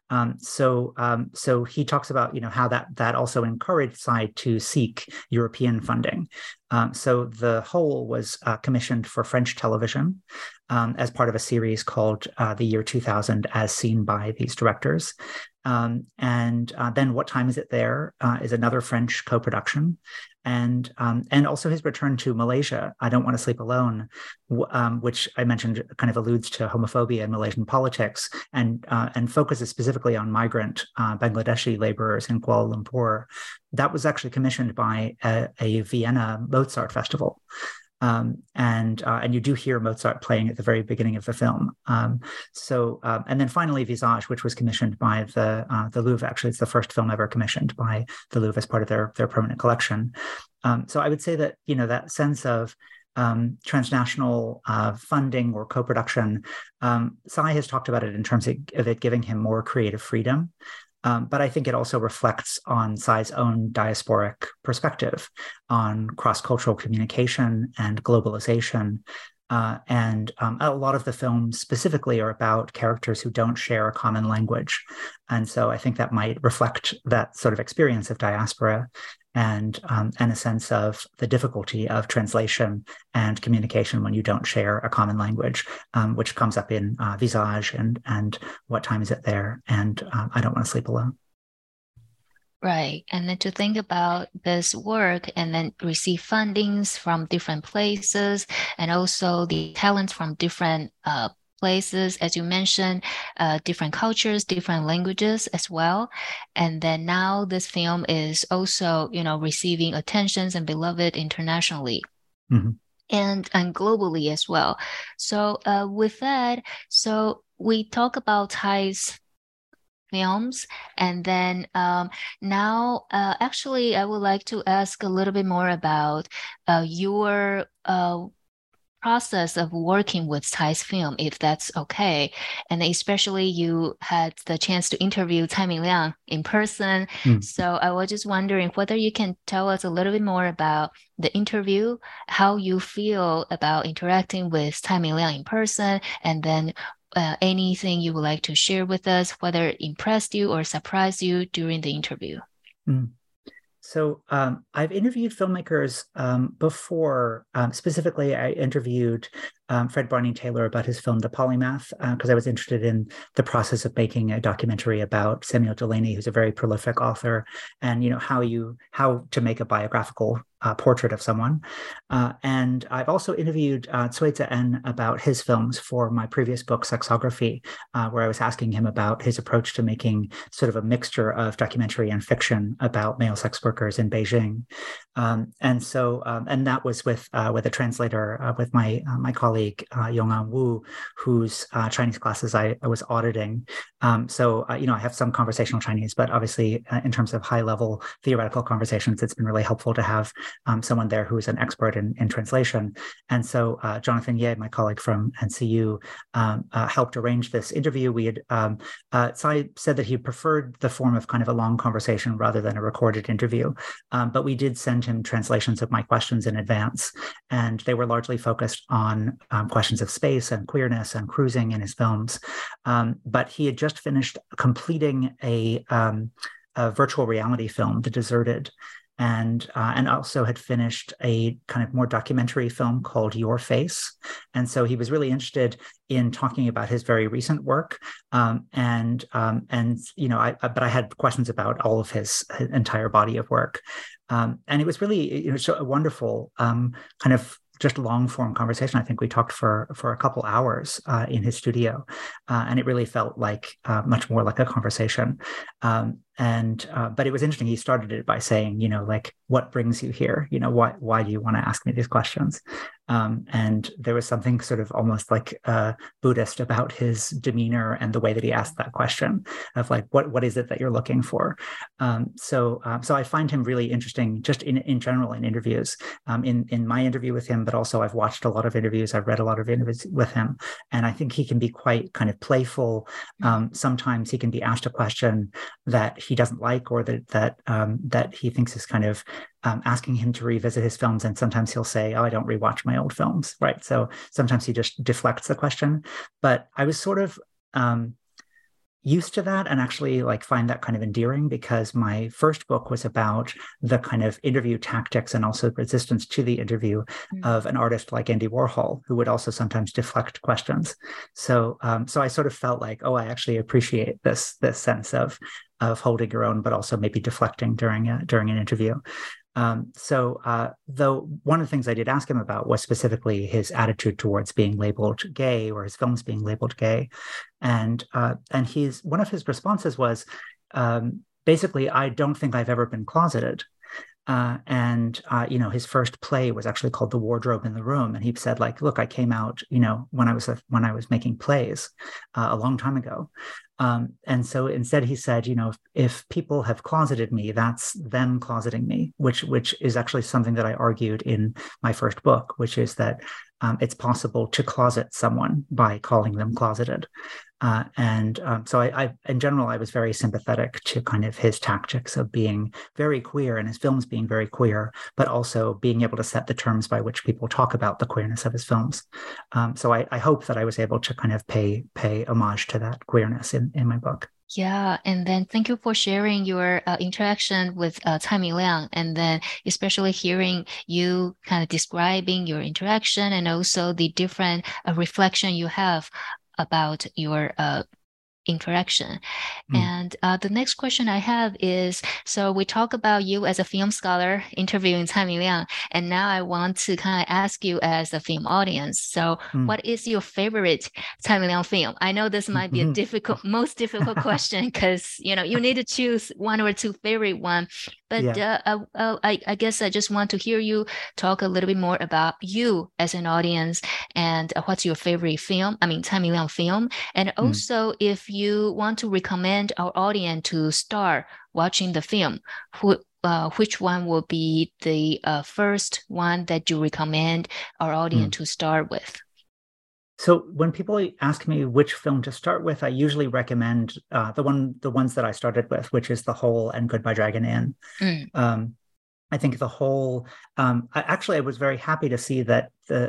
So he talks about, how that also encouraged Tsai to seek European funding. So The Hole was commissioned for French television as part of a series called The Year 2000, as seen by these directors. And then What Time Is It There is another French co-production. And also his return to Malaysia, I Don't Want to Sleep Alone, which I mentioned kind of alludes to homophobia in Malaysian politics and focuses specifically on migrant Bangladeshi laborers in Kuala Lumpur. That was actually commissioned by a Vienna Mozart festival. And you do hear Mozart playing at the very beginning of the film. And then finally Visage, which was commissioned by the Louvre. Actually, it's the first film ever commissioned by the Louvre as part of their permanent collection. So I would say that, that sense of transnational funding or co-production, Tsai has talked about it in terms of it giving him more creative freedom. But I think it also reflects on Tsai's own diasporic perspective on cross-cultural communication and globalization. And a lot of the films specifically are about characters who don't share a common language. And so I think that might reflect that sort of experience of diaspora and a sense of the difficulty of translation and communication when you don't share a common language, which comes up in Visage and What Time Is It There? And I Don't Want to Sleep Alone. Right. And then to think about this work and then receive fundings from different places and also the talents from different places, as you mentioned, different cultures, different languages as well. And then now this film is also, receiving attentions and beloved internationally. Mm-hmm. And globally as well. So with that, so we talk about Tsai's films, and then now actually I would like to ask a little bit more about your process of working with Tsai's film, if that's okay. And especially you had the chance to interview Tsai Ming-liang in person. So I was just wondering whether you can tell us a little bit more about the interview, how you feel about interacting with Tsai Ming-liang in person, and then anything you would like to share with us, whether it impressed you or surprised you during the interview. So I've interviewed filmmakers before. Specifically, I interviewed Fred Barney-Taylor about his film The Polymath, because I was interested in the process of making a documentary about Samuel Delany, who's a very prolific author, and how to make a biographical portrait of someone. And I've also interviewed Cui Tze-en about his films for my previous book, Sexography, where I was asking him about his approach to making sort of a mixture of documentary and fiction about male sex workers in Beijing. And that was with a translator, with my colleague, Yong'an Wu, whose Chinese classes I was auditing. I have some conversational Chinese, but obviously in terms of high-level theoretical conversations, it's been really helpful to have someone there who is an expert in translation. And so Jonathan Ye, my colleague from NCU, helped arrange this interview. We had Tsai said that he preferred the form of kind of a long conversation rather than a recorded interview, but we did send him translations of my questions in advance, and they were largely focused on questions of space and queerness and cruising in his films. But he had just finished completing a virtual reality film, The Deserted, and also had finished a kind of more documentary film called Your Face. And so he was really interested in talking about his very recent work. But I had questions about all of his entire body of work. And it was really a wonderful kind of just long form conversation. I think we talked for a couple hours in his studio, and it really felt like much more like a conversation. But it was interesting. He started it by saying, what brings you here? Why do you want to ask me these questions? And there was something sort of almost like Buddhist about his demeanor and the way that he asked that question of like, what is it that you're looking for? So I find him really interesting just in general in interviews, in my interview with him, but also I've watched a lot of interviews. I've read a lot of interviews with him, and I think he can be quite kind of playful. Sometimes he can be asked a question that he doesn't like, or that he thinks is kind of asking him to revisit his films, and sometimes he'll say, I don't rewatch my old films, right? So sometimes he just deflects the question. But I was sort of used to that, and actually find that kind of endearing, because my first book was about the kind of interview tactics and also resistance to the interview of an artist like Andy Warhol, who would also sometimes deflect questions. So I sort of felt like, I actually appreciate this sense of holding your own, but also maybe deflecting during an interview. Though one of the things I did ask him about was specifically his attitude towards being labeled gay, or his films being labeled gay. And one of his responses was, basically, I don't think I've ever been closeted. His first play was actually called The Wardrobe in the Room. And he said, look, I came out, when I was making plays a long time ago. And so instead he said, if people have closeted me, that's them closeting me, which is actually something that I argued in my first book, which is that it's possible to closet someone by calling them closeted. So in general, I was very sympathetic to kind of his tactics of being very queer and his films being very queer, but also being able to set the terms by which people talk about the queerness of his films. So I hope that I was able to kind of pay homage to that queerness in my book. Yeah, and then thank you for sharing your interaction with Tsai Ming-liang, and then especially hearing you kind of describing your interaction and also the different reflection you have about your interaction. And the next question I have is, so we talk about you as a film scholar interviewing Tsai Ming-liang, and now I want to kind of ask you as a film audience. So what is your favorite Tsai Ming-liang film? I know this might be a most difficult question because, you need to choose one or two favorite one. But I guess I just want to hear you talk a little bit more about you as an audience and what's your favorite film, Tsai Ming-liang film. And also if you want to recommend our audience to start watching the film, which one will be the first one that you recommend our audience to start with? So when people ask me which film to start with, I usually recommend the ones that I started with, which is The Hole and Goodbye Dragon Inn. I think The Hole, I was very happy to see that the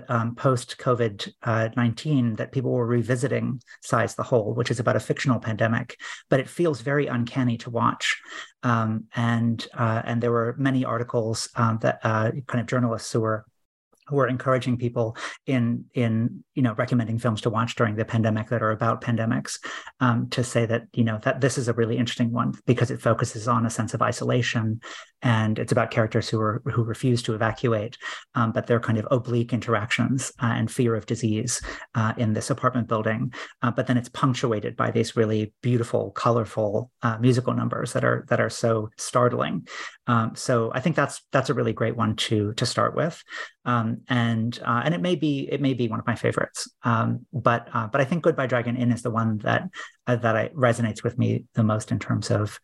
post-COVID-19 that people were revisiting Tsai's The Hole, which is about a fictional pandemic, but it feels very uncanny to watch. And there were many articles that kind of journalists who were encouraging people in recommending films to watch during the pandemic that are about pandemics, to say that that this is a really interesting one because it focuses on a sense of isolation, and it's about characters who refuse to evacuate, but their kind of oblique interactions and fear of disease in this apartment building. But then it's punctuated by these really beautiful, colorful musical numbers that are so startling. So I think that's a really great one to start with. And it may be one of my favorites, but I think Goodbye Dragon Inn is the one that resonates with me the most in terms of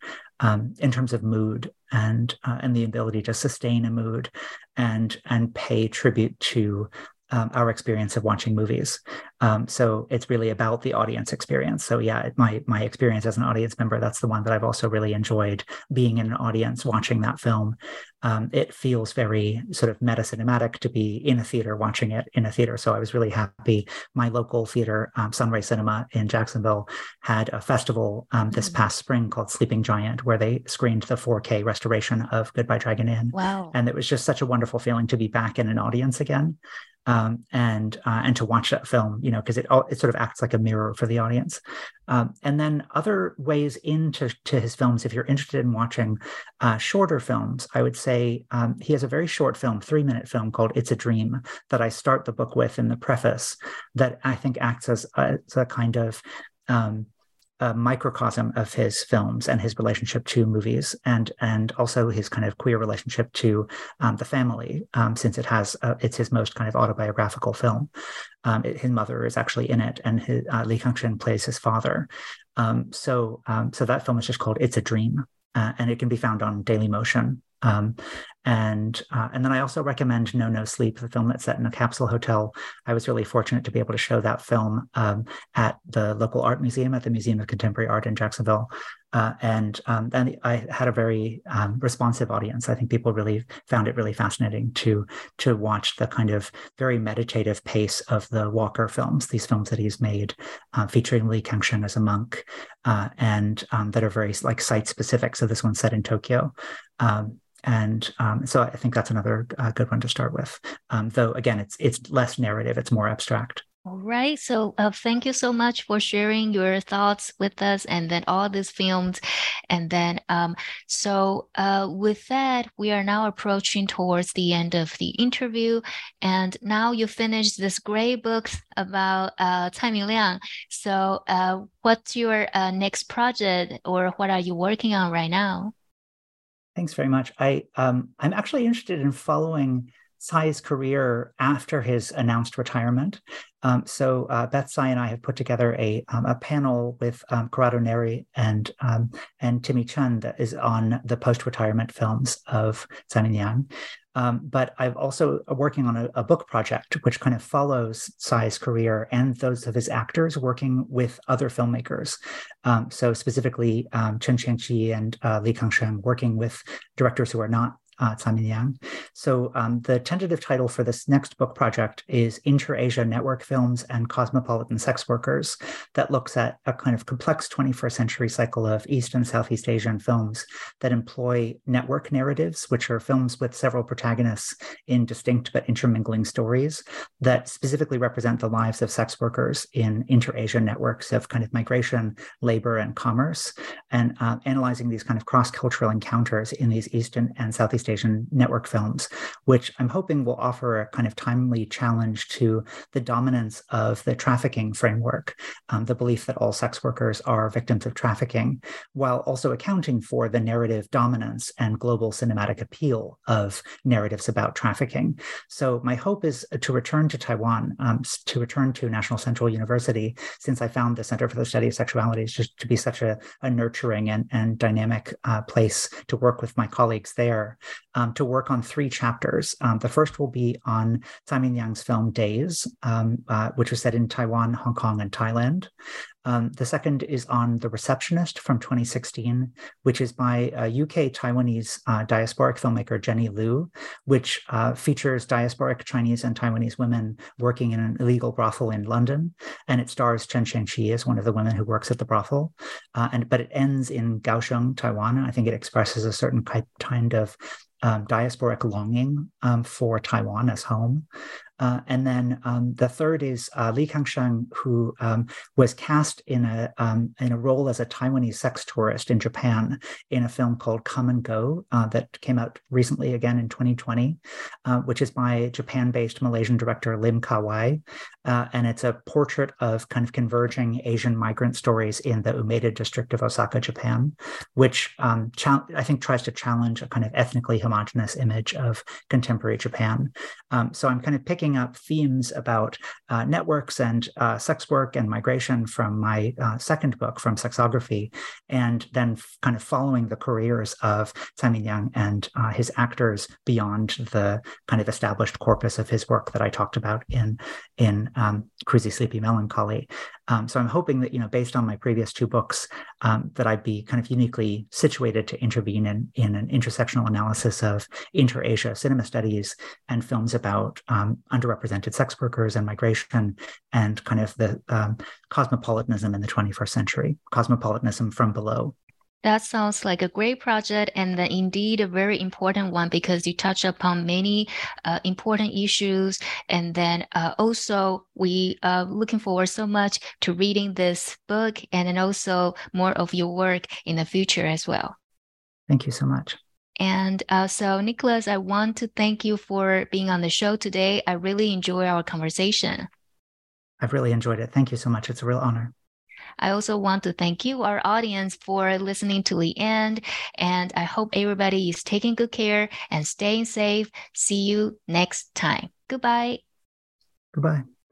mood and the ability to sustain a mood and pay tribute to our experience of watching movies. So it's really about the audience experience. So yeah, my experience as an audience member, that's the one that I've also really enjoyed, being in an audience watching that film. It feels very sort of meta-cinematic to be in a theater watching it in a theater. So I was really happy. My local theater, Sunray Cinema in Jacksonville, had a festival this past spring called Sleeping Giant, where they screened the 4K restoration of Goodbye Dragon Inn. Wow. And it was just such a wonderful feeling to be back in an audience again. And to watch that film, because it sort of acts like a mirror for the audience. And then other ways into his films, if you're interested in watching shorter films, I would say he has a very short film, 3-minute film called It's a Dream that I start the book with in the preface, that I think acts as a kind of a microcosm of his films and his relationship to movies, and also his kind of queer relationship to the family, since it's his most kind of autobiographical film. His mother is actually in it, and Lee Kang-shin plays his father. So that film is just called It's a Dream, and it can be found on Dailymotion. And then I also recommend No Sleep, the film that's set in a capsule hotel. I was really fortunate to be able to show that film at the local art museum, at the Museum of Contemporary Art in Jacksonville. And then I had a very responsive audience. I think people really found it really fascinating to watch the kind of very meditative pace of the Walker films, these films that he's made featuring Lee Kang-shin as a monk, and that are very like site specific. So this one's set in Tokyo. So I think that's another good one to start with. Though again, it's less narrative; it's more abstract. All right. So thank you so much for sharing your thoughts with us, and then all these films. And then with that, we are now approaching towards the end of the interview. And now you finished this great book about Tsai Ming-liang. So what's your next project, or what are you working on right now? Thanks very much. I'm actually interested in following Tsai's career after his announced retirement. So Beth Tsai and I have put together a panel with Corrado Neri and Timmy Chen that is on the post-retirement films of Tsai Ming-liang. But I've also working on a book project which kind of follows Tsai's career and those of his actors working with other filmmakers. So specifically Chen Qianqi and Li Kangsheng working with directors who are not Tsai Ming-liang. So the tentative title for this next book project is Inter-Asia Network Films and Cosmopolitan Sex Workers, that looks at a kind of complex 21st century cycle of East and Southeast Asian films that employ network narratives, which are films with several protagonists in distinct but intermingling stories that specifically represent the lives of sex workers in inter-Asia networks of kind of migration, labor, and commerce, and analyzing these kind of cross-cultural encounters in these Eastern and Southeast Asian network films, which I'm hoping will offer a kind of timely challenge to the dominance of the trafficking framework, the belief that all sex workers are victims of trafficking, while also accounting for the narrative dominance and global cinematic appeal of narratives about trafficking. So my hope is to return to Taiwan, to return to National Central University, since I found the Center for the Study of Sexuality just to be such a nurturing and dynamic place to work with my colleagues there. To work on 3 chapters. The first will be on Tsai Ming-liang's film Days, which was set in Taiwan, Hong Kong, and Thailand. The second is on The Receptionist from 2016, which is by UK-Taiwanese diasporic filmmaker Jenny Liu, which features diasporic Chinese and Taiwanese women working in an illegal brothel in London. And it stars Chen Qianqi as one of the women who works at the brothel. But it ends in Kaohsiung, Taiwan. And I think it expresses a certain kind of diasporic longing for Taiwan as home. And then the third is Li Kangsheng, who was cast in a role as a Taiwanese sex tourist in Japan in a film called Come and Go that came out recently again in 2020, which is by Japan-based Malaysian director Lim Ka-wai. And it's a portrait of kind of converging Asian migrant stories in the Umeda district of Osaka, Japan, which I think tries to challenge a kind of ethnically homogenous image of contemporary Japan. So I'm kind of picking up themes about networks and sex work and migration from my second book, From Sexography, and then kind of following the careers of Tsai Ming-liang and his actors beyond the kind of established corpus of his work that I talked about in Cruisy Sleepy Melancholy. So I'm hoping that, based on my previous 2 books, that I'd be kind of uniquely situated to intervene in an intersectional analysis of inter-Asia cinema studies and films about underrepresented sex workers and migration and kind of the cosmopolitanism in the 21st century, cosmopolitanism from below. That sounds like a great project, and then indeed a very important one, because you touch upon many important issues. And then also we are looking forward so much to reading this book and then also more of your work in the future as well. Thank you so much. And so Nicholas, I want to thank you for being on the show today. I really enjoy our conversation. I've really enjoyed it. Thank you so much. It's a real honor. I also want to thank you, our audience, for listening to the end. And I hope everybody is taking good care and staying safe. See you next time. Goodbye. Goodbye.